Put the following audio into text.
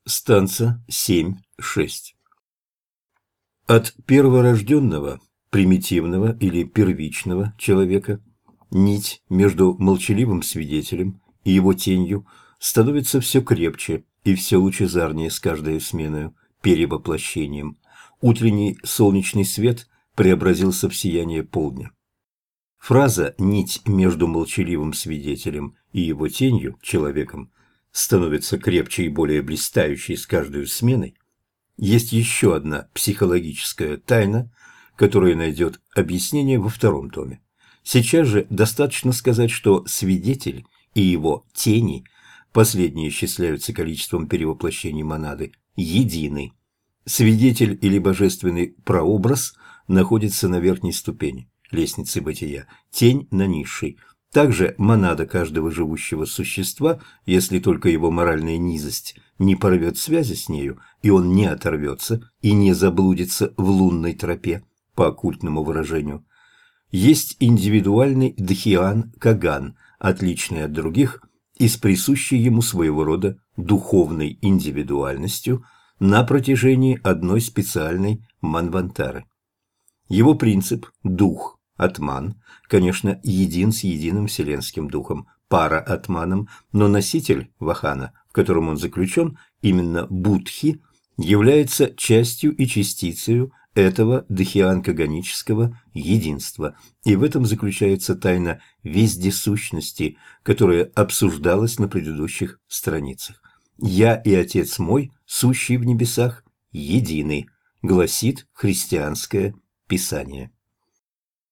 Станца 7.6. От перворожденного, примитивного или первичного человека нить между молчаливым свидетелем и его тенью становится все крепче и все лучезарнее с каждой сменою, перевоплощением. Утренний солнечный свет преобразился в сияние полдня. Фраза «нить между молчаливым свидетелем и его тенью, человеком, становится крепче и более блистающей с каждой сменой» есть еще одна психологическая тайна, которая найдет объяснение во втором томе. Сейчас же достаточно сказать, что свидетель и его тени, последние исчисляются количеством перевоплощений монады, едины. Свидетель или божественный прообраз находится на верхней ступени лестницы бытия, тень на низшей. Также монада каждого живущего существа, если только его моральная низость не порвет связи с нею, и он не оторвется и не заблудится в лунной тропе, по оккультному выражению, есть индивидуальный Дхьян-Каган, отличный от других и с присущей ему своего рода духовной индивидуальностью на протяжении одной специальной манвантары. Его принцип – дух, атман, конечно, един с единым вселенским духом, пара-атманом, но носитель вахана, в котором он заключен, именно будхи, является частью и частицею этого дхьян-каганического единства, и в этом заключается тайна вездесущности, которая обсуждалась на предыдущих страницах. «Я и Отец мой, сущий в небесах, едины», гласит христианское Писание.